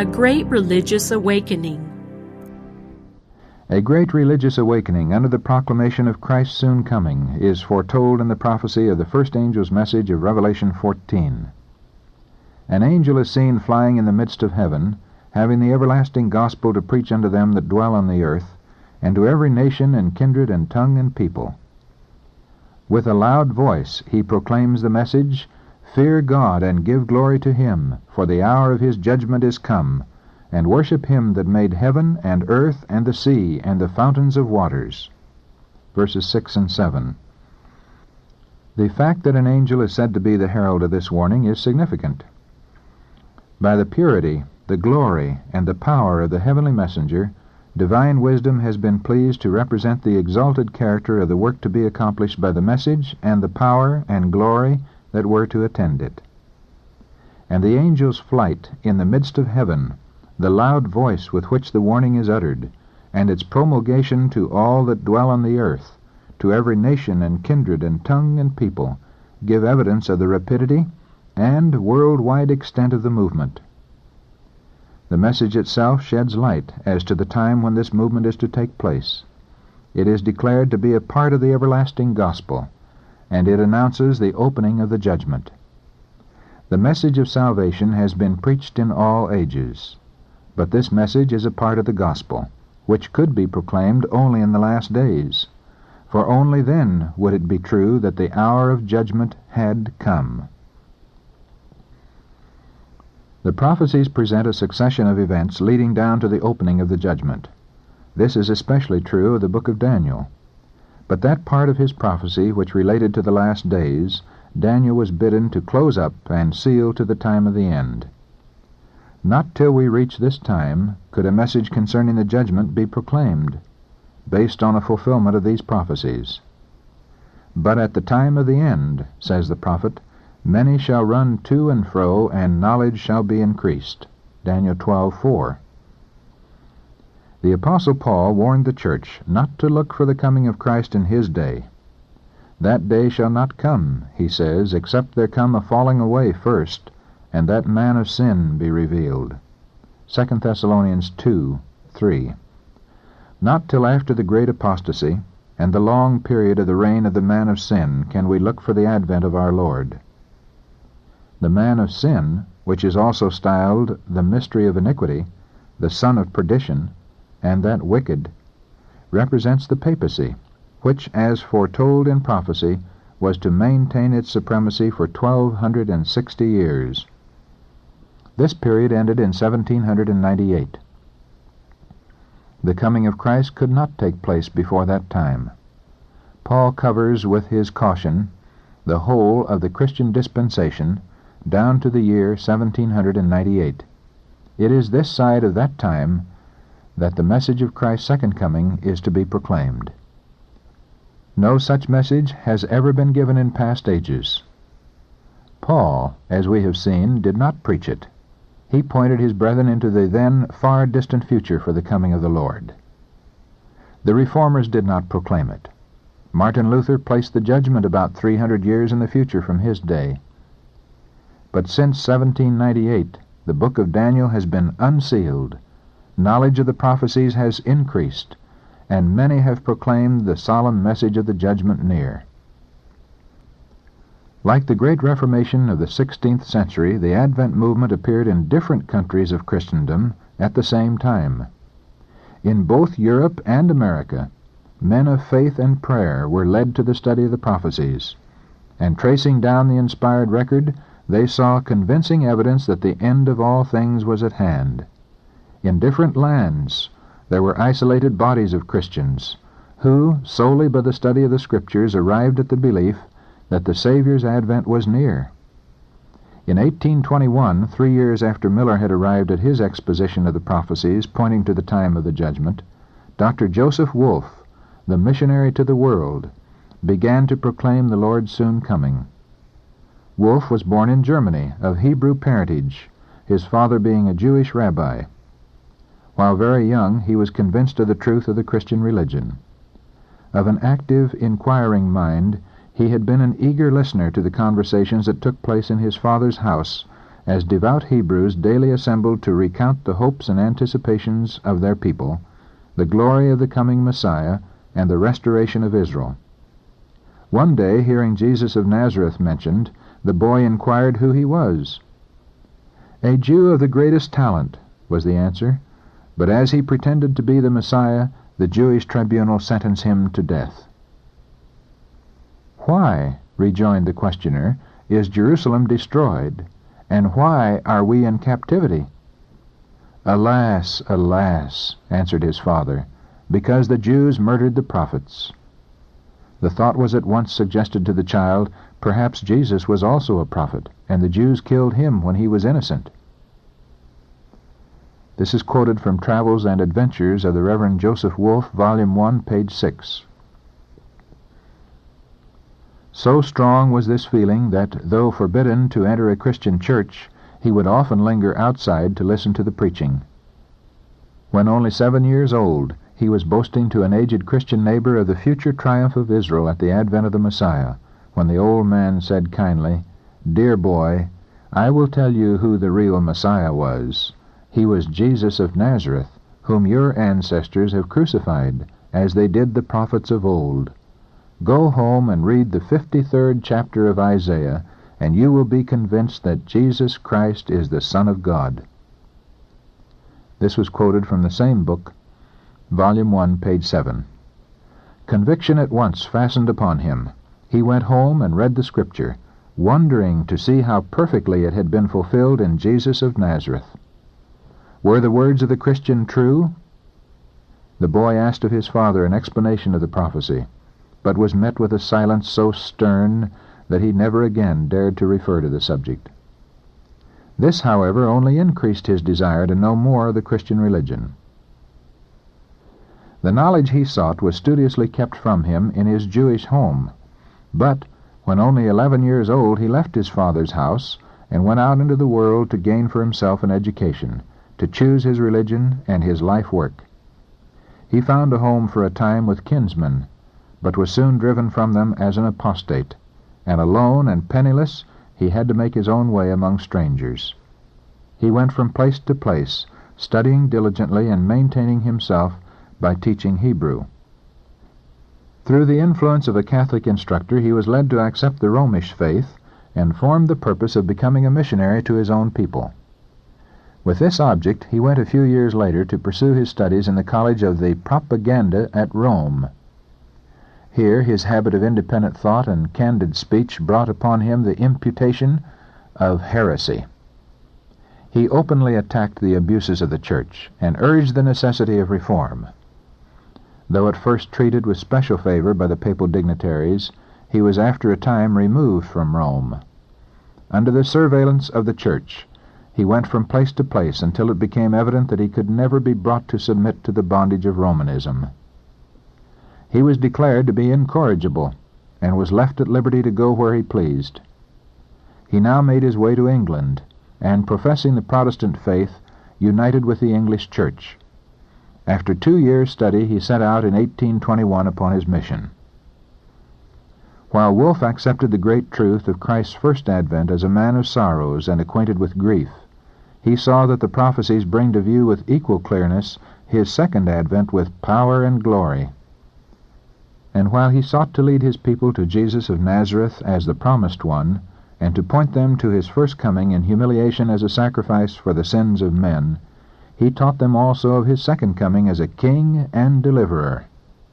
A great religious awakening. A great religious awakening under the proclamation of Christ's soon coming is foretold in the prophecy of the first angel's message of Revelation 14. An angel is seen flying in the midst of heaven, having the everlasting gospel to preach unto them that dwell on the earth, and to every nation and kindred and tongue and people. With a loud voice he proclaims the message, Fear God and give glory to him, for the hour of his judgment is come, and worship him that made heaven and earth and the sea and the fountains of waters. Verses 6 and 7. The fact that an angel is said to be the herald of this warning is significant. By the purity, the glory, and the power of the heavenly messenger, divine wisdom has been pleased to represent the exalted character of the work to be accomplished by the message and the power and glory that were to attend it. And the angel's flight in the midst of heaven, the loud voice with which the warning is uttered, and its promulgation to all that dwell on the earth, to every nation and kindred and tongue and people, give evidence of the rapidity and worldwide extent of the movement. The message itself sheds light as to the time when this movement is to take place. It is declared to be a part of the everlasting gospel, and it announces the opening of the judgment. The message of salvation has been preached in all ages, but this message is a part of the gospel, which could be proclaimed only in the last days, for only then would it be true that the hour of judgment had come. The prophecies present a succession of events leading down to the opening of the judgment. This is especially true of the book of Daniel. But that part of his prophecy which related to the last days, Daniel was bidden to close up and seal to the time of the end. Not till we reach this time could a message concerning the judgment be proclaimed, based on a fulfillment of these prophecies. But at the time of the end, says the prophet, many shall run to and fro, and knowledge shall be increased. Daniel 12:4. The Apostle Paul warned the church not to look for the coming of Christ in his day. That day shall not come, he says, except there come a falling away first, and that man of sin be revealed. 2 Thessalonians 2:3. Not till after the great apostasy and the long period of the reign of the man of sin can we look for the advent of our Lord. The man of sin, which is also styled the mystery of iniquity, the son of perdition, and that wicked, represents the papacy, which, as foretold in prophecy, was to maintain its supremacy for 1260 years. This period ended in 1798. The coming of Christ could not take place before that time. Paul covers with his caution the whole of the Christian dispensation down to the year 1798. It is this side of that time that the message of Christ's second coming is to be proclaimed. No such message has ever been given in past ages. Paul, as we have seen, did not preach it. He pointed his brethren into the then far distant future for the coming of the Lord. The Reformers did not proclaim it. Martin Luther placed the judgment about 300 years in the future from his day. But since 1798, the book of Daniel has been unsealed, knowledge of the prophecies has increased, and many have proclaimed the solemn message of the judgment near. Like the great Reformation of the 16th century, the Advent movement appeared in different countries of Christendom at the same time. In both Europe and America, men of faith and prayer were led to the study of the prophecies, and tracing down the inspired record, they saw convincing evidence that the end of all things was at hand. In different lands, there were isolated bodies of Christians, who, solely by the study of the Scriptures, arrived at the belief that the Savior's advent was near. In 1821, 3 years after Miller had arrived at his exposition of the prophecies pointing to the time of the judgment, Dr. Joseph Wolf, the missionary to the world, began to proclaim the Lord's soon coming. Wolf was born in Germany, of Hebrew parentage, his father being a Jewish rabbi. While very young, he was convinced of the truth of the Christian religion. Of an active, inquiring mind, he had been an eager listener to the conversations that took place in his father's house as devout Hebrews daily assembled to recount the hopes and anticipations of their people, the glory of the coming Messiah, and the restoration of Israel. One day, hearing Jesus of Nazareth mentioned, the boy inquired who he was. "A Jew of the greatest talent," was the answer, but as he pretended to be the Messiah, the Jewish tribunal sentenced him to death. "Why," rejoined the questioner, "is Jerusalem destroyed, and why are we in captivity?" "Alas, alas," answered his father, "because the Jews murdered the prophets." The thought was at once suggested to the child, perhaps Jesus was also a prophet, and the Jews killed him when he was innocent. This is quoted from Travels and Adventures of the Reverend Joseph Wolfe, Volume 1, page 6. So strong was this feeling that, though forbidden to enter a Christian church, he would often linger outside to listen to the preaching. When only 7 years old, he was boasting to an aged Christian neighbor of the future triumph of Israel at the advent of the Messiah, when the old man said kindly, "Dear boy, I will tell you who the real Messiah was. He was Jesus of Nazareth, whom your ancestors have crucified, as they did the prophets of old. Go home and read the 53rd chapter of Isaiah, and you will be convinced that Jesus Christ is the Son of God." This was quoted from the same book, Volume 1, page 7. Conviction at once fastened upon him. He went home and read the Scripture, wondering to see how perfectly it had been fulfilled in Jesus of Nazareth. Were the words of the Christian true? The boy asked of his father an explanation of the prophecy, but was met with a silence so stern that he never again dared to refer to the subject. This, however, only increased his desire to know more of the Christian religion. The knowledge he sought was studiously kept from him in his Jewish home, but when only 11 years old he left his father's house and went out into the world to gain for himself an education, to choose his religion and his life work. He found a home for a time with kinsmen, but was soon driven from them as an apostate, and alone and penniless he had to make his own way among strangers. He went from place to place, studying diligently and maintaining himself by teaching Hebrew. Through the influence of a Catholic instructor, he was led to accept the Romish faith and formed the purpose of becoming a missionary to his own people. With this object, he went a few years later to pursue his studies in the College of the Propaganda at Rome. Here his habit of independent thought and candid speech brought upon him the imputation of heresy. He openly attacked the abuses of the Church and urged the necessity of reform. Though at first treated with special favor by the papal dignitaries, he was after a time removed from Rome. Under the surveillance of the Church, he went from place to place until it became evident that he could never be brought to submit to the bondage of Romanism. He was declared to be incorrigible, and was left at liberty to go where he pleased. He now made his way to England, and, professing the Protestant faith, united with the English Church. After 2 years' study, he set out in 1821 upon his mission. While Wolfe accepted the great truth of Christ's first advent as a man of sorrows and acquainted with grief, he saw that the prophecies bring to view with equal clearness his second advent with power and glory. And while he sought to lead his people to Jesus of Nazareth as the promised one, and to point them to his first coming in humiliation as a sacrifice for the sins of men, he taught them also of his second coming as a king and deliverer.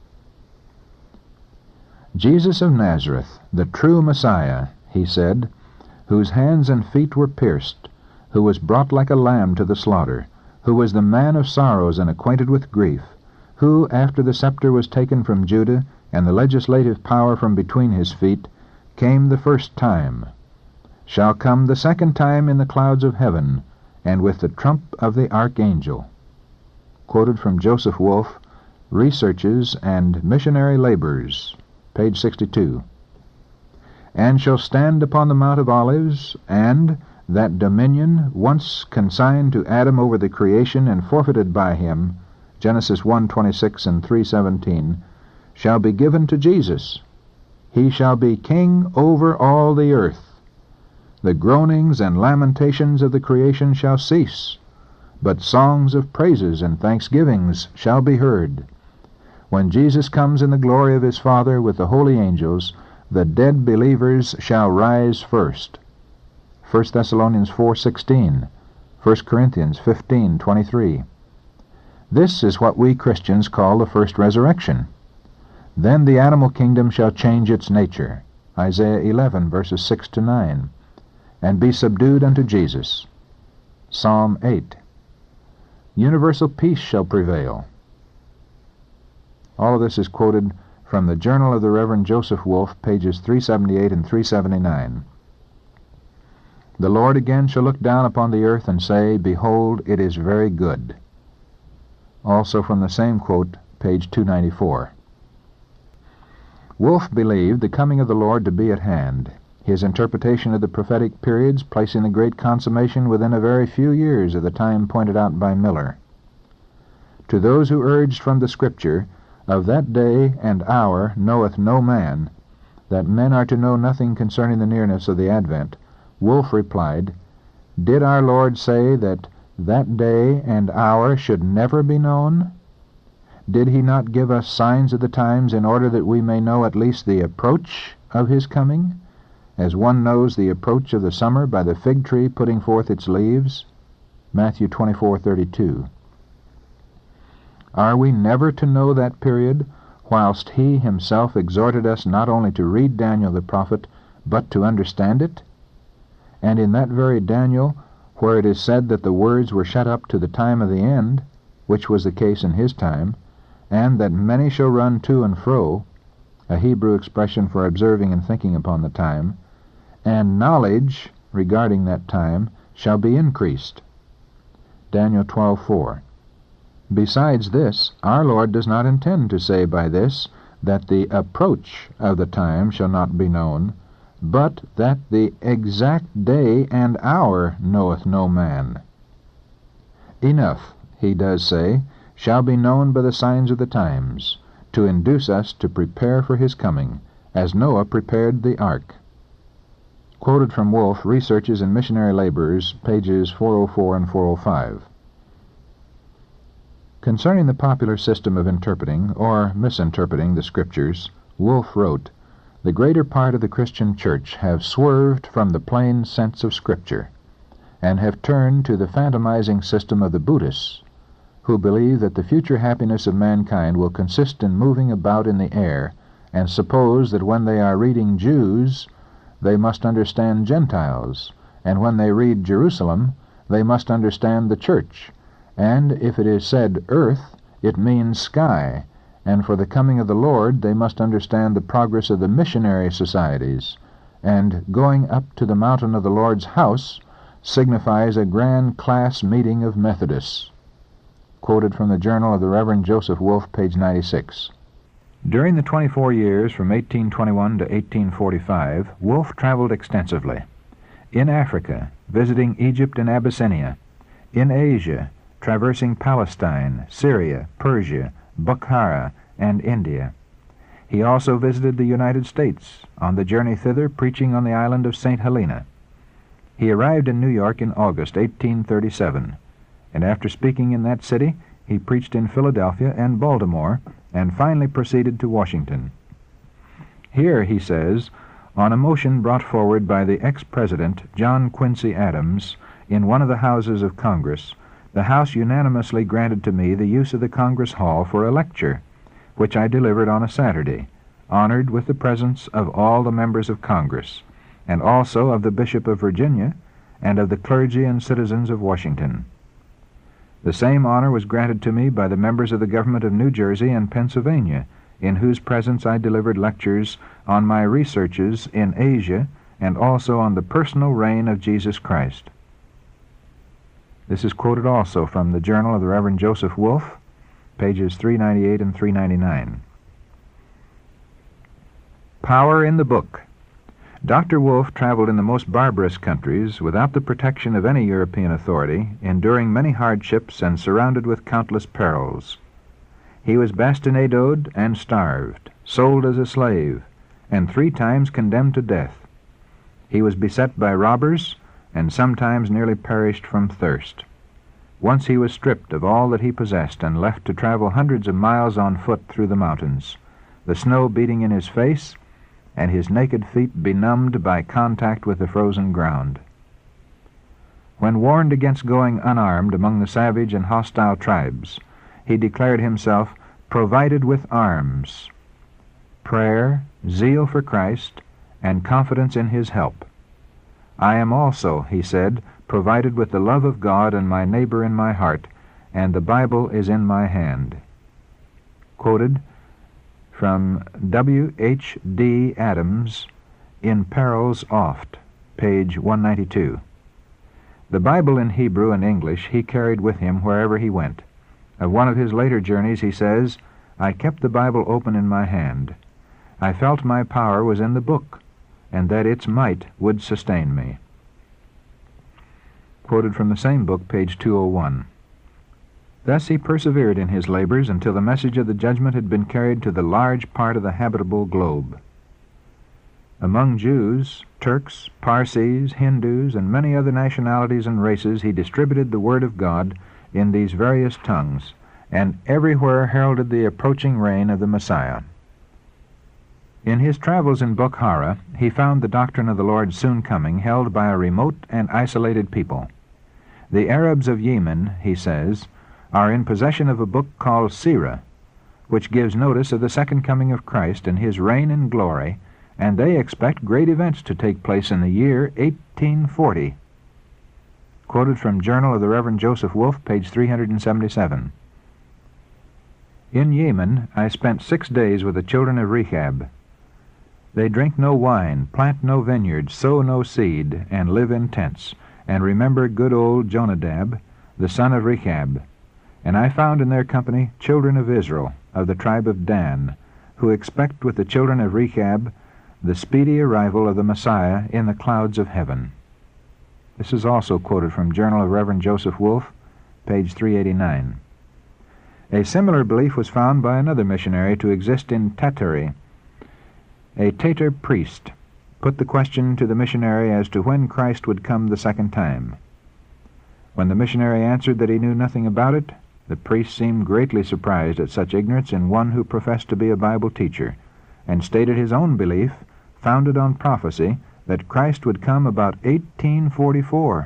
"Jesus of Nazareth, the true Messiah," he said, "whose hands and feet were pierced, who was brought like a lamb to the slaughter, who was the man of sorrows and acquainted with grief, who, after the scepter was taken from Judah and the legislative power from between his feet, came the first time, shall come the second time in the clouds of heaven, and with the trump of the archangel." Quoted from Joseph Wolfe, Researches and Missionary Labors, page 62. "And shall stand upon the Mount of Olives, and that dominion, once consigned to Adam over the creation and forfeited by him, Genesis 1:26 and 3:17, shall be given to Jesus. He shall be king over all the earth. The groanings and lamentations of the creation shall cease, but songs of praises and thanksgivings shall be heard. When Jesus comes in the glory of his Father with the holy angels, the dead believers shall rise first. 1 Thessalonians 4:16, 1 Corinthians 15:23. This is what we Christians call the first resurrection. Then the animal kingdom shall change its nature, Isaiah 11, verses 6 to 9, and be subdued unto Jesus, Psalm 8. Universal peace shall prevail. All of this is quoted from the Journal of the Reverend Joseph Wolf, pages 378 and 379. The Lord again shall look down upon the earth and say, Behold, it is very good. Also from the same quote, page 294. Wolf believed the coming of the Lord to be at hand, his interpretation of the prophetic periods placing the great consummation within a very few years of the time pointed out by Miller. To those who urged from the Scripture, Of that day and hour knoweth no man, that men are to know nothing concerning the nearness of the advent, Wolf replied, Did our Lord say that day and hour should never be known? Did he not give us signs of the times in order that we may know at least the approach of his coming, as one knows the approach of the summer by the fig tree putting forth its leaves? Matthew 24:32. Are we never to know that period, whilst he himself exhorted us not only to read Daniel the prophet, but to understand it? And in that very Daniel, where it is said that the words were shut up to the time of the end, which was the case in his time, and that many shall run to and fro, a Hebrew expression for observing and thinking upon the time, and knowledge regarding that time shall be increased. Daniel 12:4. Besides this, our Lord does not intend to say by this that the approach of the time shall not be known, but that the exact day and hour knoweth no man. Enough, he does say, shall be known by the signs of the times, to induce us to prepare for his coming, as Noah prepared the ark. Quoted from Wolf, Researches in Missionary Laborers, pages 404 and 405. Concerning the popular system of interpreting, or misinterpreting, the Scriptures, Wolf wrote, The greater part of the Christian Church have swerved from the plain sense of Scripture, and have turned to the phantomizing system of the Buddhists, who believe that the future happiness of mankind will consist in moving about in the air, and suppose that when they are reading Jews, they must understand Gentiles, and when they read Jerusalem, they must understand the church, and if it is said earth, it means sky, and for the coming of the Lord they must understand the progress of the missionary societies, and going up to the mountain of the Lord's house signifies a grand class meeting of Methodists. Quoted from the Journal of the Reverend Joseph Wolf, page 96. During the 24 years from 1821 to 1845, Wolf traveled extensively. In Africa, visiting Egypt and Abyssinia. In Asia, traversing Palestine, Syria, Persia, Bukhara, and India. He also visited the United States, on the journey thither preaching on the island of St. Helena. He arrived in New York in August 1837, and after speaking in that city, he preached in Philadelphia and Baltimore, and finally proceeded to Washington. Here, he says, on a motion brought forward by the ex-president John Quincy Adams in one of the houses of Congress, the House unanimously granted to me the use of the Congress Hall for a lecture, which I delivered on a Saturday, honored with the presence of all the members of Congress, and also of the Bishop of Virginia, and of the clergy and citizens of Washington. The same honor was granted to me by the members of the government of New Jersey and Pennsylvania, in whose presence I delivered lectures on my researches in Asia and also on the personal reign of Jesus Christ. This is quoted also from the Journal of the Reverend Joseph Wolf, pages 398 and 399. Power in the Book. Dr. Wolf traveled in the most barbarous countries without the protection of any European authority, enduring many hardships and surrounded with countless perils. He was bastinadoed and starved, sold as a slave, and 3 times condemned to death. He was beset by robbers, and sometimes nearly perished from thirst. Once he was stripped of all that he possessed and left to travel hundreds of miles on foot through the mountains, the snow beating in his face and his naked feet benumbed by contact with the frozen ground. When warned against going unarmed among the savage and hostile tribes, he declared himself provided with arms, prayer, zeal for Christ, and confidence in his help. I am also, he said, provided with the love of God and my neighbor in my heart, and the Bible is in my hand. Quoted from W. H. D. Adams, In Perils Oft, page 192. The Bible in Hebrew and English he carried with him wherever he went. Of one of his later journeys he says, I kept the Bible open in my hand. I felt my power was in the book, and that its might would sustain me. Quoted from the same book, page 201. Thus he persevered in his labors until the message of the judgment had been carried to the large part of the habitable globe. Among Jews, Turks, Parsees, Hindus, and many other nationalities and races he distributed the Word of God in these various tongues, and everywhere heralded the approaching reign of the Messiah. In his travels in Bukhara, he found the doctrine of the Lord's soon coming held by a remote and isolated people. The Arabs of Yemen, he says, are in possession of a book called Sirah, which gives notice of the second coming of Christ and his reign in glory, and they expect great events to take place in the year 1840. Quoted from Journal of the Reverend Joseph Wolfe, page 377. In Yemen I spent 6 days with the children of Rechab. They drink no wine, plant no vineyards, sow no seed, and live in tents, and remember good old Jonadab, the son of Rechab. And I found in their company children of Israel, of the tribe of Dan, who expect with the children of Rechab the speedy arrival of the Messiah in the clouds of heaven. This is also quoted from Journal of Reverend Joseph Wolfe, page 389. A similar belief was found by another missionary to exist in Tatary. A Tatar priest put the question to the missionary as to when Christ would come the second time. When the missionary answered that he knew nothing about it, the priest seemed greatly surprised at such ignorance in one who professed to be a Bible teacher, and stated his own belief, founded on prophecy, that Christ would come about 1844.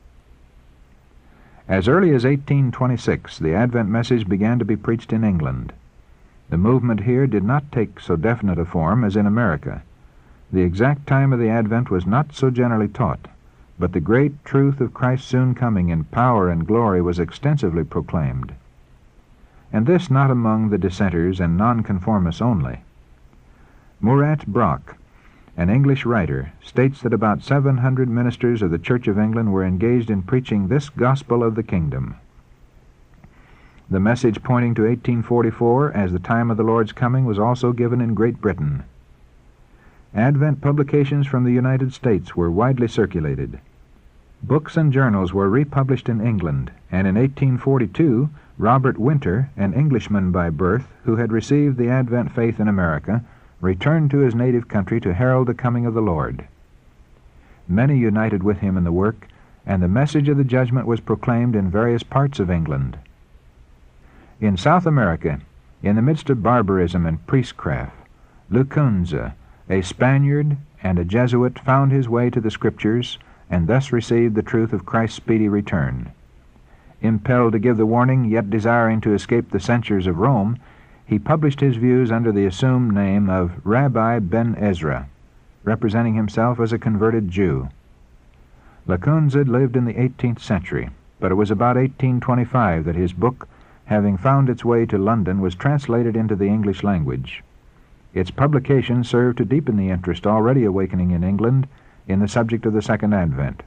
As early as 1826, the Advent message began to be preached in England. The movement here did not take so definite a form as in America. The exact time of the Advent was not so generally taught, but the great truth of Christ's soon coming in power and glory was extensively proclaimed. And this not among the dissenters and nonconformists only. Murat Brock, an English writer, states that about 700 ministers of the Church of England were engaged in preaching this gospel of the kingdom. The message pointing to 1844 as the time of the Lord's coming was also given in Great Britain. Advent publications from the United States were widely circulated. Books and journals were republished in England, and in 1842 Robert Winter, an Englishman by birth who had received the Advent faith in America, returned to his native country to herald the coming of the Lord. Many united with him in the work, and the message of the judgment was proclaimed in various parts of England. In South America, in the midst of barbarism and priestcraft, Lacunza, a Spaniard and a Jesuit, found his way to the Scriptures and thus received the truth of Christ's speedy return. Impelled to give the warning, yet desiring to escape the censures of Rome, he published his views under the assumed name of Rabbi Ben Ezra, representing himself as a converted Jew. Lacunza lived in the 18th century, but it was about 1825 that his book, having found its way to London, was translated into the English language. Its publication served to deepen the interest already awakening in England in the subject of the Second Advent.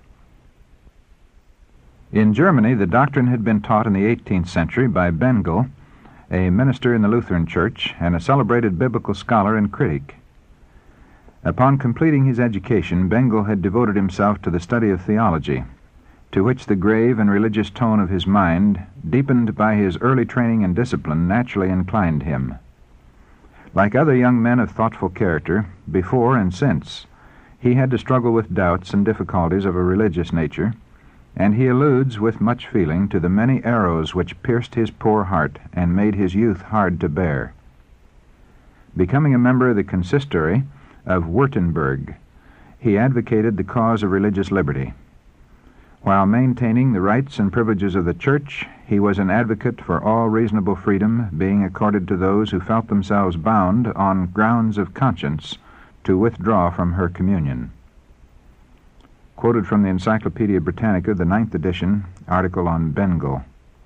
In Germany, the doctrine had been taught in the 18th century by Bengel, a minister in the Lutheran Church and a celebrated biblical scholar and critic. Upon completing his education, Bengel had devoted himself to the study of theology, to which the grave and religious tone of his mind, deepened by his early training and discipline, naturally inclined him. Like other young men of thoughtful character, before and since, He had to struggle with doubts and difficulties of a religious nature, and he alludes with much feeling to the many arrows which pierced his poor heart and made his youth hard to bear. Becoming a member of the consistory of Württemberg, he advocated the cause of religious liberty. While maintaining the rights and privileges of the Church, he was an advocate for all reasonable freedom being accorded to those who felt themselves bound on grounds of conscience to withdraw from her communion. Quoted from the Encyclopedia Britannica, the 9th edition, article on Bengel.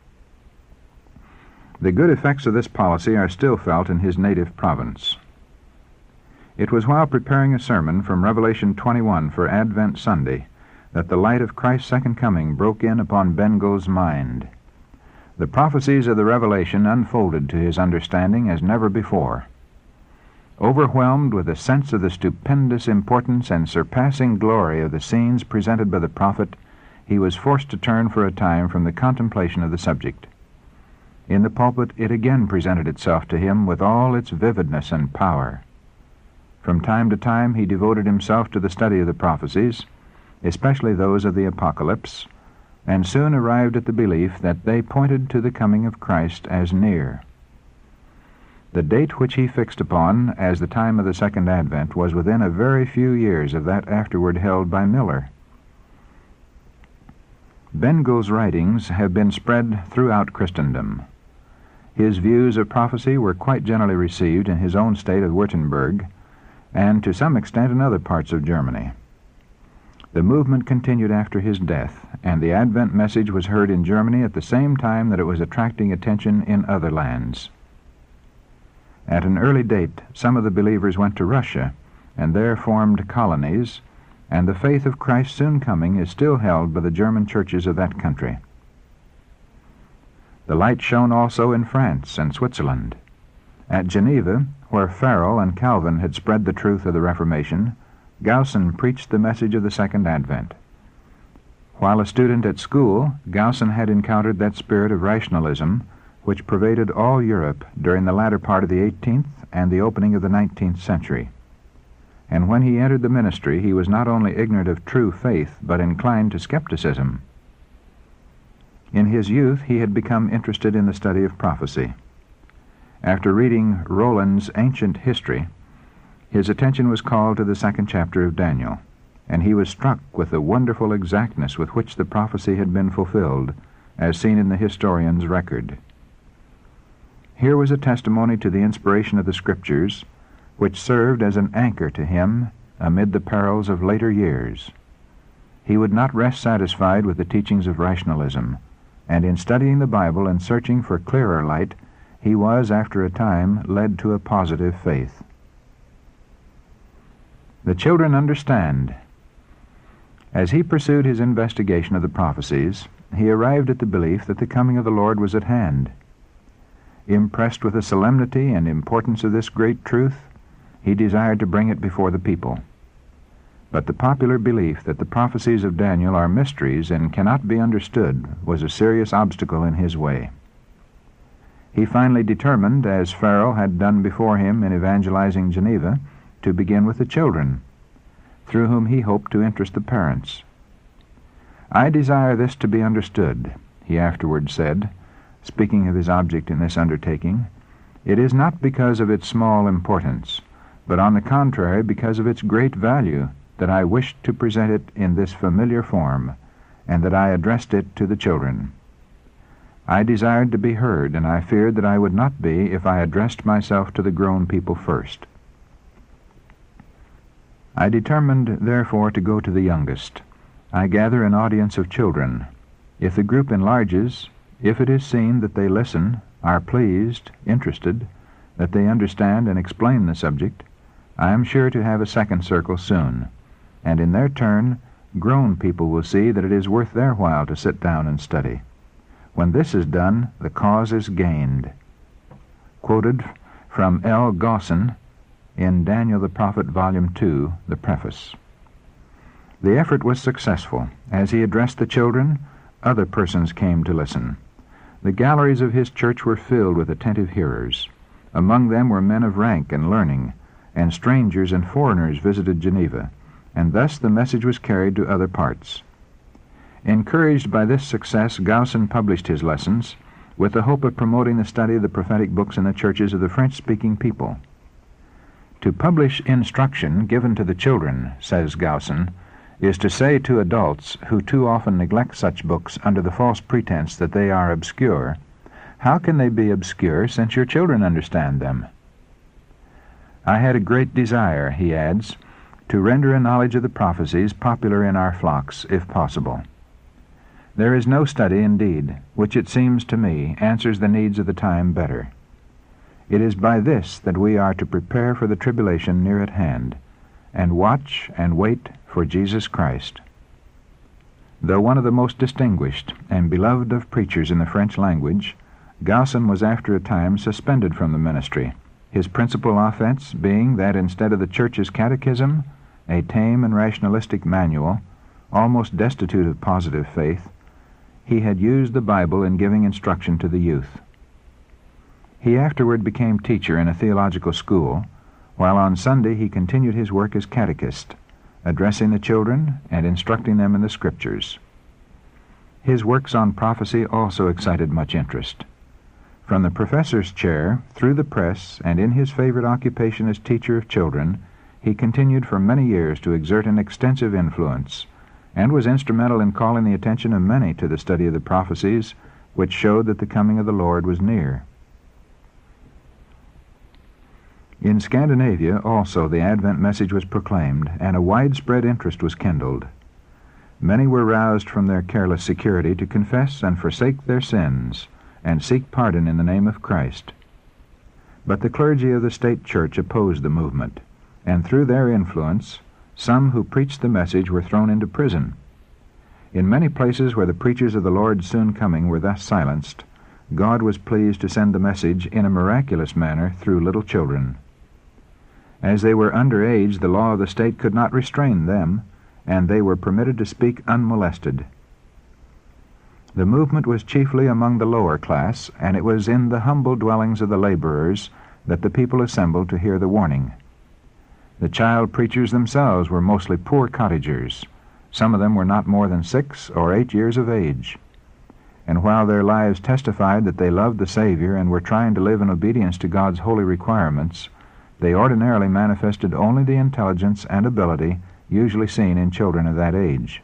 The good effects of this policy are still felt in his native province. It was while preparing a sermon from Revelation 21 for Advent Sunday that the light of Christ's second coming broke in upon Bengel's mind. The prophecies of the Revelation unfolded to his understanding as never before. Overwhelmed with a sense of the stupendous importance and surpassing glory of the scenes presented by the prophet, he was forced to turn for a time from the contemplation of the subject. In the pulpit it again presented itself to him with all its vividness and power. From time to time he devoted himself to the study of the prophecies, especially those of the Apocalypse, and soon arrived at the belief that they pointed to the coming of Christ as near. The date which he fixed upon as the time of the Second Advent was within a very few years of that afterward held by Miller. Bengel's writings have been spread throughout Christendom. His views of prophecy were quite generally received in his own state of Württemberg, and to some extent in other parts of Germany. The movement continued after his death, and the Advent message was heard in Germany at the same time that it was attracting attention in other lands. At an early date, some of the believers went to Russia, and there formed colonies, and the faith of Christ's soon coming is still held by the German churches of that country. The light shone also in France and Switzerland. At Geneva, where Farel and Calvin had spread the truth of the Reformation, Gaussen preached the message of the Second Advent. While a student at school, Gaussen had encountered that spirit of rationalism which pervaded all Europe during the latter part of the 18th and the opening of the 19th century. And when he entered the ministry, he was not only ignorant of true faith, but inclined to skepticism. In his youth, he had become interested in the study of prophecy. After reading Rollin's Ancient History, his attention was called to the 2nd chapter of Daniel, and he was struck with the wonderful exactness with which the prophecy had been fulfilled, as seen in the historian's record. Here was a testimony to the inspiration of the Scriptures, which served as an anchor to him amid the perils of later years. He would not rest satisfied with the teachings of rationalism, and in studying the Bible and searching for clearer light, he was, after a time, led to a positive faith. The children understand. As he pursued his investigation of the prophecies, he arrived at the belief that the coming of the Lord was at hand. Impressed with the solemnity and importance of this great truth, he desired to bring it before the people. But the popular belief that the prophecies of Daniel are mysteries and cannot be understood was a serious obstacle in his way. He finally determined, as Farel had done before him in evangelizing Geneva, to begin with the children, through whom he hoped to interest the parents. "I desire this to be understood," he afterward said, speaking of his object in this undertaking. "It is not because of its small importance, but on the contrary because of its great value, that I wished to present it in this familiar form, and that I addressed it to the children. I desired to be heard, and I feared that I would not be if I addressed myself to the grown people first. I determined, therefore, to go to the youngest. I gather an audience of children. If the group enlarges, if it is seen that they listen, are pleased, interested, that they understand and explain the subject, I am sure to have a second circle soon, and in their turn, grown people will see that it is worth their while to sit down and study. When this is done, the cause is gained." Quoted from L. Gaussen in Daniel the Prophet, Volume 2, the preface. The effort was successful. As he addressed the children, other persons came to listen. The galleries of his church were filled with attentive hearers. Among them were men of rank and learning, and strangers and foreigners visited Geneva, and thus the message was carried to other parts. Encouraged by this success, Gaussen published his lessons, with the hope of promoting the study of the prophetic books in the churches of the French-speaking people. To publish instruction given to the children, says Gaussen, is to say to adults who too often neglect such books under the false pretense that they are obscure, how can they be obscure since your children understand them? I had a great desire, he adds, to render a knowledge of the prophecies popular in our flocks, if possible. There is no study, indeed, which it seems to me answers the needs of the time better. It is by this that we are to prepare for the tribulation near at hand, and watch and wait for Jesus Christ. Though one of the most distinguished and beloved of preachers in the French language, Gaussen was after a time suspended from the ministry, his principal offense being that instead of the Church's catechism, a tame and rationalistic manual, almost destitute of positive faith, he had used the Bible in giving instruction to the youth. He afterward became teacher in a theological school, while on Sunday he continued his work as catechist, addressing the children and instructing them in the Scriptures. His works on prophecy also excited much interest. From the professor's chair, through the press, and in his favorite occupation as teacher of children, he continued for many years to exert an extensive influence, and was instrumental in calling the attention of many to the study of the prophecies, which showed that the coming of the Lord was near. In Scandinavia also the Advent message was proclaimed, and a widespread interest was kindled. Many were roused from their careless security to confess and forsake their sins, and seek pardon in the name of Christ. But the clergy of the state church opposed the movement, and through their influence, some who preached the message were thrown into prison. In many places where the preachers of the Lord's soon coming were thus silenced, God was pleased to send the message in a miraculous manner through little children. As they were under age, the law of the state could not restrain them, and they were permitted to speak unmolested. The movement was chiefly among the lower class, and it was in the humble dwellings of the laborers that the people assembled to hear the warning. The child preachers themselves were mostly poor cottagers. Some of them were not more than 6 or 8 years of age. And while their lives testified that they loved the Savior and were trying to live in obedience to God's holy requirements, they ordinarily manifested only the intelligence and ability usually seen in children of that age.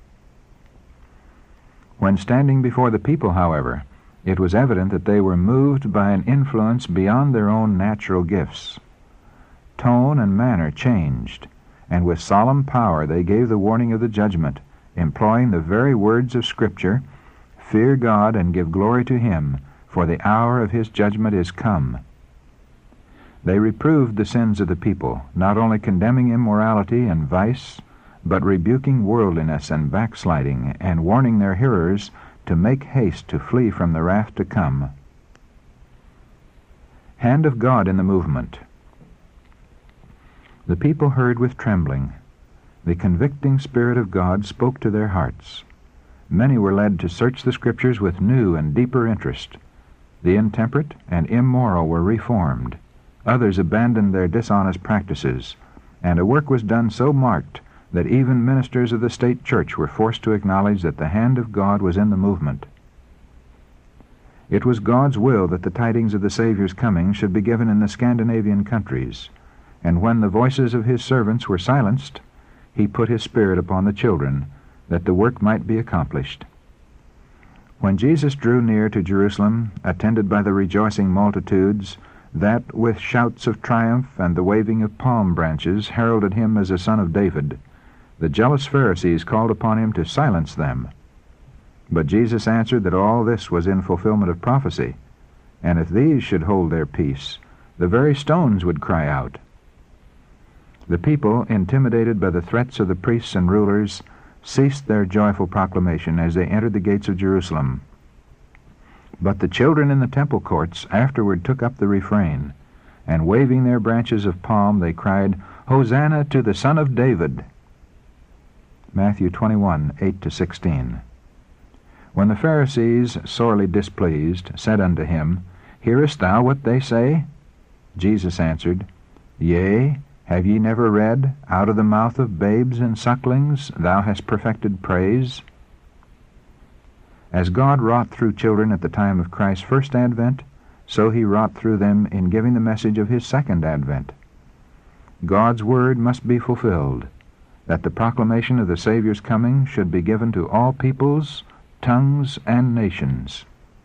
When standing before the people, however, it was evident that they were moved by an influence beyond their own natural gifts. Tone and manner changed, and with solemn power they gave the warning of the judgment, employing the very words of Scripture, "Fear God and give glory to Him, for the hour of His judgment is come." They reproved the sins of the people, not only condemning immorality and vice, but rebuking worldliness and backsliding, and warning their hearers to make haste to flee from the wrath to come. Hand of God in the movement. The people heard with trembling. The convicting Spirit of God spoke to their hearts. Many were led to search the Scriptures with new and deeper interest. The intemperate and immoral were reformed. Others abandoned their dishonest practices, and a work was done so marked that even ministers of the state church were forced to acknowledge that the hand of God was in the movement. It was God's will that the tidings of the Savior's coming should be given in the Scandinavian countries, and when the voices of His servants were silenced, He put His Spirit upon the children, that the work might be accomplished. When Jesus drew near to Jerusalem, attended by the rejoicing multitudes, that with shouts of triumph and the waving of palm branches heralded Him as a son of David, the jealous Pharisees called upon Him to silence them. But Jesus answered that all this was in fulfillment of prophecy, and if these should hold their peace, the very stones would cry out. The people, intimidated by the threats of the priests and rulers, ceased their joyful proclamation as they entered the gates of Jerusalem. But the children in the temple courts afterward took up the refrain, and waving their branches of palm, they cried, "Hosanna to the Son of David!" Matthew 21, 8-16. When the Pharisees, sorely displeased, said unto Him, "Hearest thou what they say?" Jesus answered, "Yea, Have ye never read, Out of the mouth of babes and sucklings thou hast perfected praise? As God wrought through children at the time of Christ's first advent, so he wrought through them in giving the message of his second advent. God's word must be fulfilled, that the proclamation of the Savior's coming should be given to all peoples, tongues, and nations.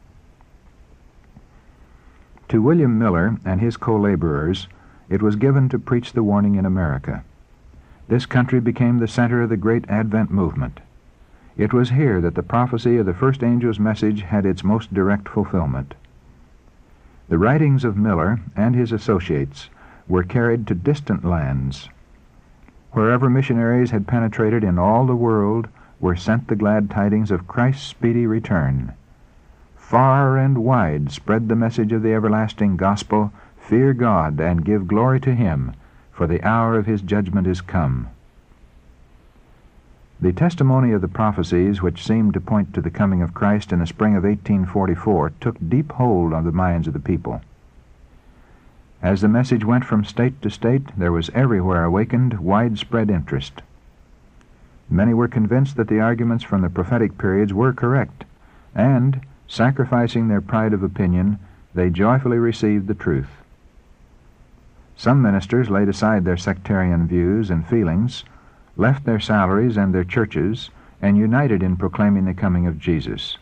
To William Miller and his co-laborers, it was given to preach the warning in America. This country became the center of the great Advent movement. It was here that the prophecy of the first angel's message had its most direct fulfillment. The writings of Miller and his associates were carried to distant lands. Wherever missionaries had penetrated in all the world were sent the glad tidings of Christ's speedy return. Far and wide spread the message of the everlasting gospel, Fear God and give glory to him, for the hour of his judgment is come. The testimony of the prophecies which seemed to point to the coming of Christ in the spring of 1844 took deep hold on the minds of the people. As the message went from state to state, there was everywhere awakened widespread interest. Many were convinced that the arguments from the prophetic periods were correct, and, sacrificing their pride of opinion, they joyfully received the truth. Some ministers laid aside their sectarian views and feelings, left their salaries and their churches, and united in proclaiming the coming of Jesus.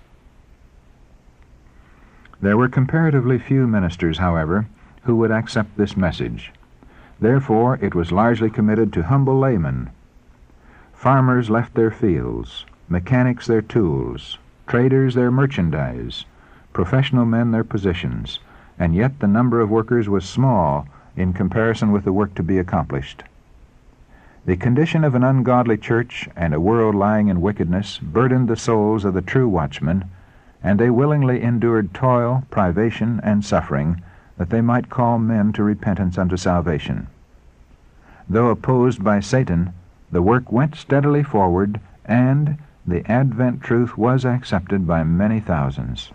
There were comparatively few ministers, however, who would accept this message. Therefore, it was largely committed to humble laymen. Farmers left their fields, mechanics their tools, traders their merchandise, professional men their positions, and yet the number of workers was small in comparison with the work to be accomplished. The condition of an ungodly church and a world lying in wickedness burdened the souls of the true watchmen, and they willingly endured toil, privation, and suffering, that they might call men to repentance unto salvation. Though opposed by Satan, the work went steadily forward, and the Advent truth was accepted by many thousands.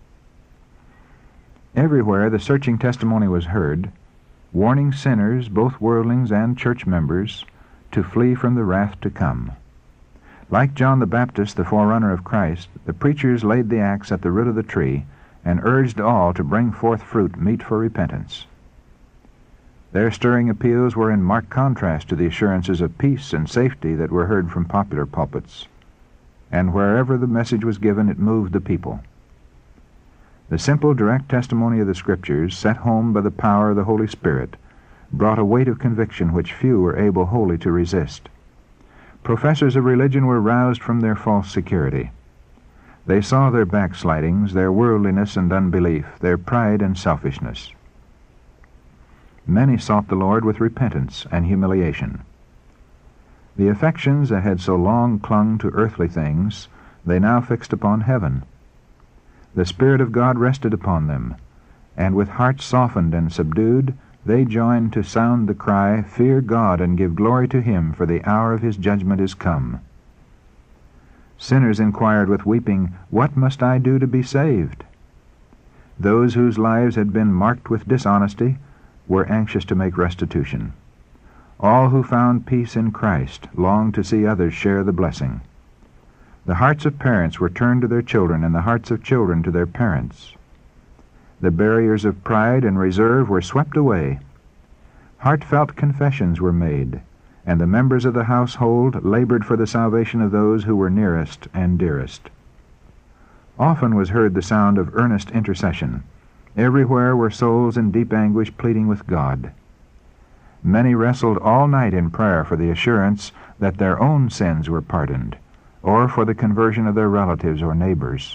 Everywhere the searching testimony was heard, warning sinners, both worldlings and church members, to flee from the wrath to come. Like John the Baptist, the forerunner of Christ, the preachers laid the axe at the root of the tree and urged all to bring forth fruit meet for repentance. Their stirring appeals were in marked contrast to the assurances of peace and safety that were heard from popular pulpits, and wherever the message was given, it moved the people. The simple, direct testimony of the Scriptures, set home by the power of the Holy Spirit, brought a weight of conviction which few were able wholly to resist. Professors of religion were roused from their false security. They saw their backslidings, their worldliness and unbelief, their pride and selfishness. Many sought the Lord with repentance and humiliation. The affections that had so long clung to earthly things, they now fixed upon heaven. The Spirit of God rested upon them, and with hearts softened and subdued, they joined to sound the cry, Fear God and give glory to him, for the hour of his judgment is come. Sinners inquired with weeping, What must I do to be saved? Those whose lives had been marked with dishonesty were anxious to make restitution. All who found peace in Christ longed to see others share the blessing. The hearts of parents were turned to their children, and the hearts of children to their parents. The barriers of pride and reserve were swept away. Heartfelt confessions were made, and the members of the household labored for the salvation of those who were nearest and dearest. Often was heard the sound of earnest intercession. Everywhere were souls in deep anguish pleading with God. Many wrestled all night in prayer for the assurance that their own sins were pardoned, or for the conversion of their relatives or neighbors.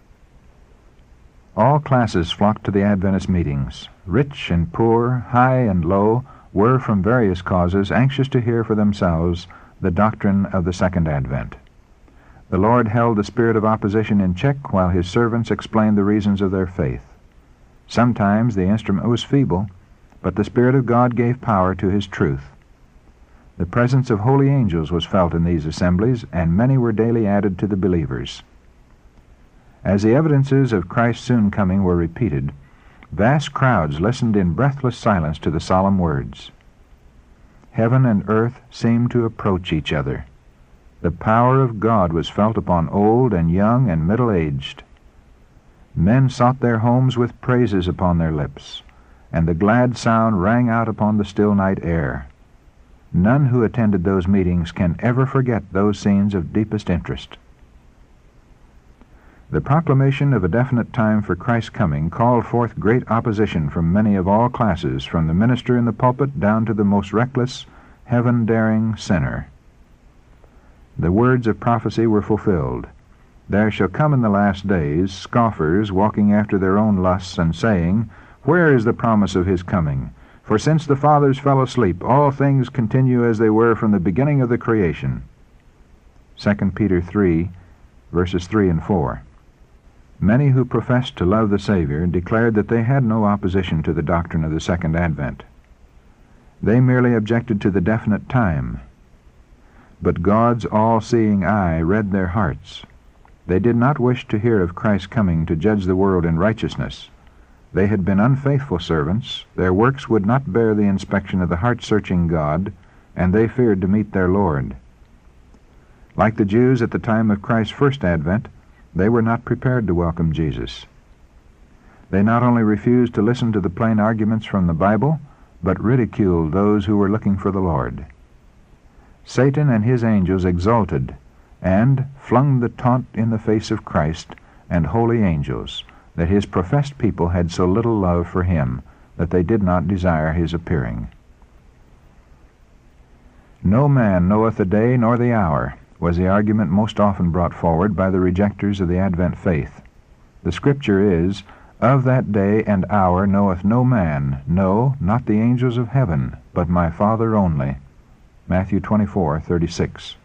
All classes flocked to the Adventist meetings. Rich and poor, high and low, were from various causes anxious to hear for themselves the doctrine of the Second Advent. The Lord held the spirit of opposition in check while his servants explained the reasons of their faith. Sometimes the instrument was feeble, but the Spirit of God gave power to his truth. The presence of holy angels was felt in these assemblies, and many were daily added to the believers. As the evidences of Christ's soon coming were repeated, vast crowds listened in breathless silence to the solemn words. Heaven and earth seemed to approach each other. The power of God was felt upon old and young and middle-aged. Men sought their homes with praises upon their lips, and the glad sound rang out upon the still night air. None who attended those meetings can ever forget those scenes of deepest interest. The proclamation of a definite time for Christ's coming called forth great opposition from many of all classes, from the minister in the pulpit down to the most reckless, heaven-daring sinner. The words of prophecy were fulfilled. There shall come in the last days scoffers walking after their own lusts, and saying, Where is the promise of his coming? For since the fathers fell asleep, all things continue as they were from the beginning of the creation. 2 Peter 3, verses 3 and 4. Many who professed to love the Savior declared that they had no opposition to the doctrine of the Second Advent. They merely objected to the definite time. But God's all-seeing eye read their hearts. They did not wish to hear of Christ's coming to judge the world in righteousness. They had been unfaithful servants, their works would not bear the inspection of the heart-searching God, and they feared to meet their Lord. Like the Jews at the time of Christ's first advent, they were not prepared to welcome Jesus. They not only refused to listen to the plain arguments from the Bible, but ridiculed those who were looking for the Lord. Satan and his angels exulted and flung the taunt in the face of Christ and holy angels, that his professed people had so little love for him that they did not desire his appearing. No man knoweth the day nor the hour, was the argument most often brought forward by the rejectors of the Advent faith. The Scripture is, Of that day and hour knoweth no man, no, not the angels of heaven, but my Father only. Matthew 24:36.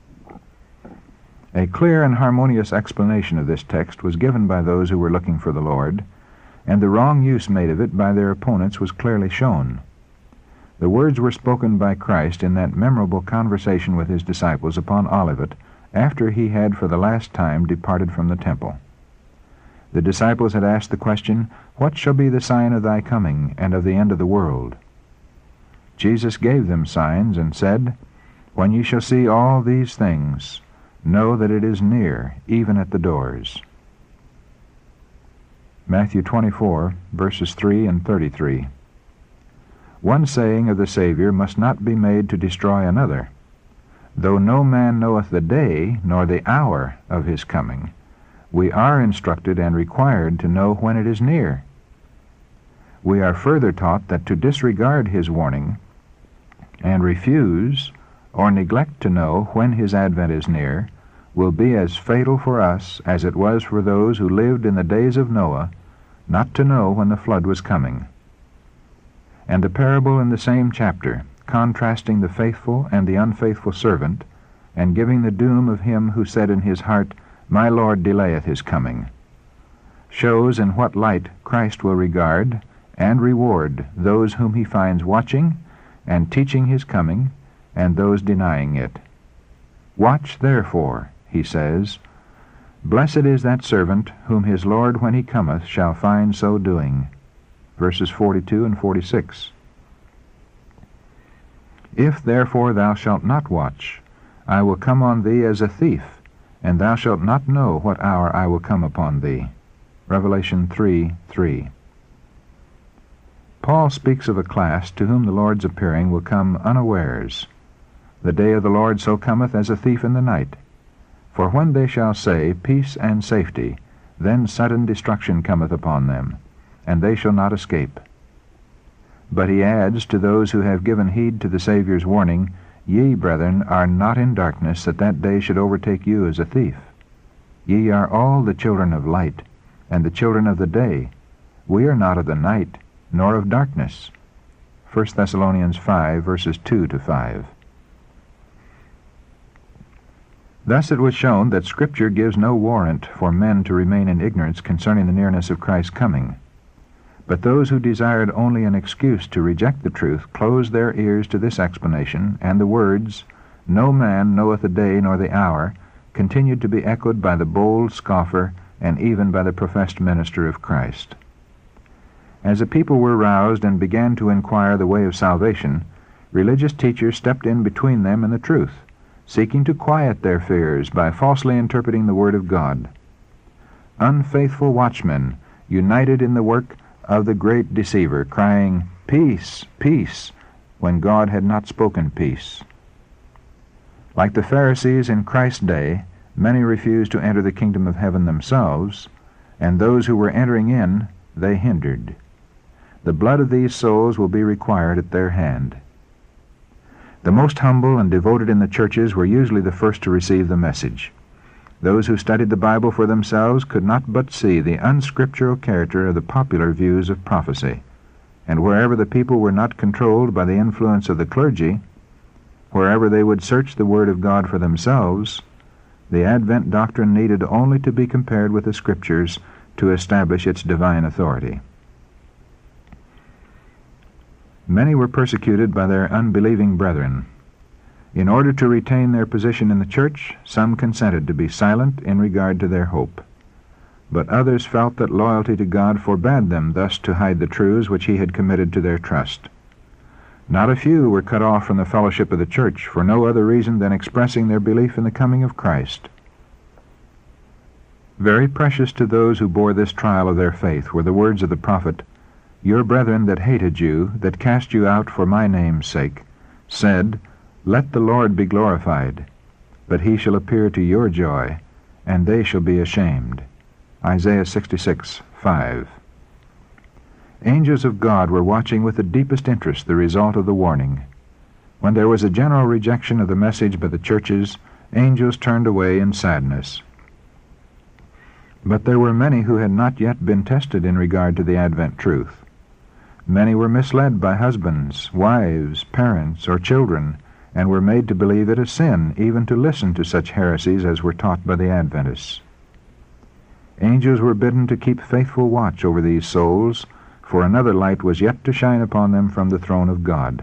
A clear and harmonious explanation of this text was given by those who were looking for the Lord, and the wrong use made of it by their opponents was clearly shown. The words were spoken by Christ in that memorable conversation with his disciples upon Olivet, after he had for the last time departed from the temple. The disciples had asked the question, What shall be the sign of thy coming and of the end of the world? Jesus gave them signs and said, When ye shall see all these things, know that it is near, even at the doors. Matthew 24, verses 3 and 33. One saying of the Savior must not be made to destroy another. Though no man knoweth the day nor the hour of his coming, we are instructed and required to know when it is near. We are further taught that to disregard his warning and refuse or neglect to know when his advent is near will be as fatal for us as it was for those who lived in the days of Noah not to know when the flood was coming. And the parable in the same chapter, contrasting the faithful and the unfaithful servant, and giving the doom of him who said in his heart, My Lord delayeth his coming, shows in what light Christ will regard and reward those whom he finds watching and teaching his coming, and those denying it. Watch therefore, he says, Blessed is that servant whom his Lord when he cometh shall find so doing. Verses 42 and 46. If therefore thou shalt not watch, I will come on thee as a thief, and thou shalt not know what hour I will come upon thee. Revelation 3:3. Paul speaks of a class to whom the Lord's appearing will come unawares. The day of the Lord so cometh as a thief in the night. For when they shall say, Peace and safety, then sudden destruction cometh upon them, and they shall not escape. But he adds to those who have given heed to the Saviour's warning, Ye, brethren, are not in darkness, that that day should overtake you as a thief. Ye are all the children of light, and the children of the day. We are not of the night, nor of darkness. 1 Thessalonians 5, verses 2 to 5. Thus it was shown that Scripture gives no warrant for men to remain in ignorance concerning the nearness of Christ's coming. But those who desired only an excuse to reject the truth closed their ears to this explanation, and the words, No man knoweth the day nor the hour, continued to be echoed by the bold scoffer and even by the professed minister of Christ. As the people were roused and began to inquire the way of salvation, religious teachers stepped in between them and the truth, seeking to quiet their fears by falsely interpreting the Word of God. Unfaithful watchmen united in the work of the great deceiver, crying, "Peace, peace," when God had not spoken peace. Like the Pharisees in Christ's day, many refused to enter the kingdom of heaven themselves, and those who were entering in they hindered. The blood of these souls will be required at their hand. The most humble and devoted in the churches were usually the first to receive the message. Those who studied the Bible for themselves could not but see the unscriptural character of the popular views of prophecy, and wherever the people were not controlled by the influence of the clergy, wherever they would search the Word of God for themselves, the Advent doctrine needed only to be compared with the Scriptures to establish its divine authority. Many were persecuted by their unbelieving brethren. In order to retain their position in the church, some consented to be silent in regard to their hope. But others felt that loyalty to God forbade them thus to hide the truths which He had committed to their trust. Not a few were cut off from the fellowship of the church for no other reason than expressing their belief in the coming of Christ. Very precious to those who bore this trial of their faith were the words of the prophet, "Your brethren that hated you, that cast you out for my name's sake, said, Let the Lord be glorified, but he shall appear to your joy, and they shall be ashamed." Isaiah 66:5. Angels of God were watching with the deepest interest the result of the warning. When there was a general rejection of the message by the churches, angels turned away in sadness. But there were many who had not yet been tested in regard to the Advent truth. Many were misled by husbands, wives, parents, or children, and were made to believe it a sin even to listen to such heresies as were taught by the Adventists. Angels were bidden to keep faithful watch over these souls, for another light was yet to shine upon them from the throne of God.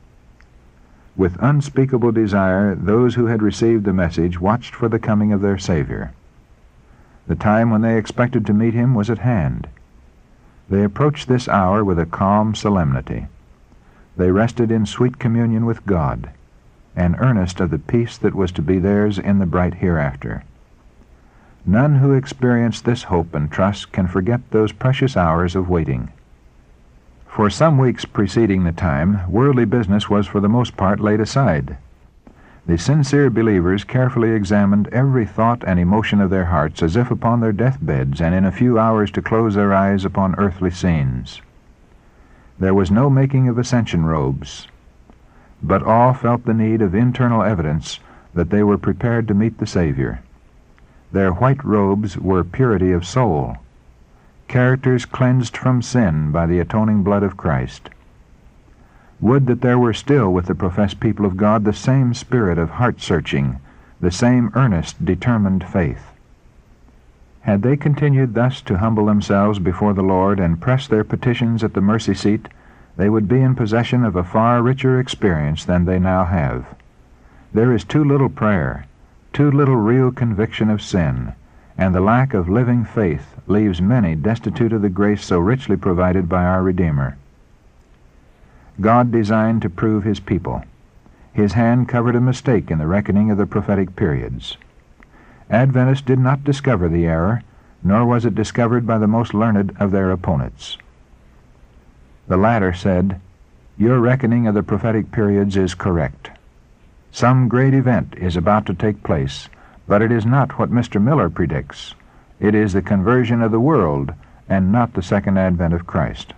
With unspeakable desire, those who had received the message watched for the coming of their Savior. The time when they expected to meet Him was at hand. They approached this hour with a calm solemnity. They rested in sweet communion with God, and earnest of the peace that was to be theirs in the bright hereafter. None who experienced this hope and trust can forget those precious hours of waiting. For some weeks preceding the time, worldly business was for the most part laid aside. The sincere believers carefully examined every thought and emotion of their hearts as if upon their deathbeds and in a few hours to close their eyes upon earthly scenes. There was no making of ascension robes, but all felt the need of internal evidence that they were prepared to meet the Savior. Their white robes were purity of soul, characters cleansed from sin by the atoning blood of Christ. Would that there were still with the professed people of God the same spirit of heart-searching, the same earnest, determined faith. Had they continued thus to humble themselves before the Lord and press their petitions at the mercy seat, they would be in possession of a far richer experience than they now have. There is too little prayer, too little real conviction of sin, and the lack of living faith leaves many destitute of the grace so richly provided by our Redeemer. God designed to prove His people. His hand covered a mistake in the reckoning of the prophetic periods. Adventists did not discover the error, nor was it discovered by the most learned of their opponents. The latter said, "Your reckoning of the prophetic periods is correct. Some great event is about to take place, but it is not what Mr. Miller predicts. It is the conversion of the world, and not the second advent of Christ."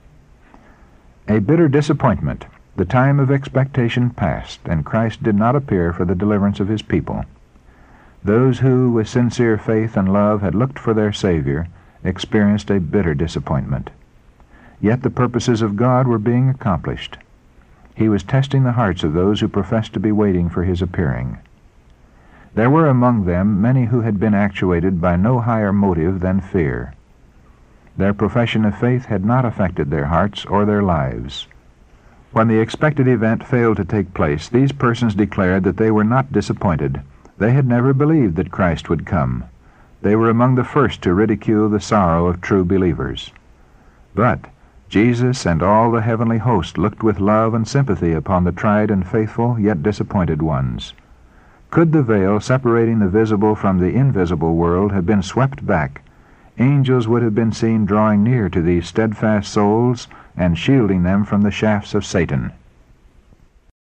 A bitter disappointment. The time of expectation passed, and Christ did not appear for the deliverance of His people. Those who, with sincere faith and love, had looked for their Savior, experienced a bitter disappointment. Yet the purposes of God were being accomplished. He was testing the hearts of those who professed to be waiting for His appearing. There were among them many who had been actuated by no higher motive than fear. Their profession of faith had not affected their hearts or their lives. When the expected event failed to take place, these persons declared that they were not disappointed. They had never believed that Christ would come. They were among the first to ridicule the sorrow of true believers. But, Jesus and all the heavenly host looked with love and sympathy upon the tried and faithful yet disappointed ones. Could the veil separating the visible from the invisible world have been swept back, angels would have been seen drawing near to these steadfast souls and shielding them from the shafts of Satan.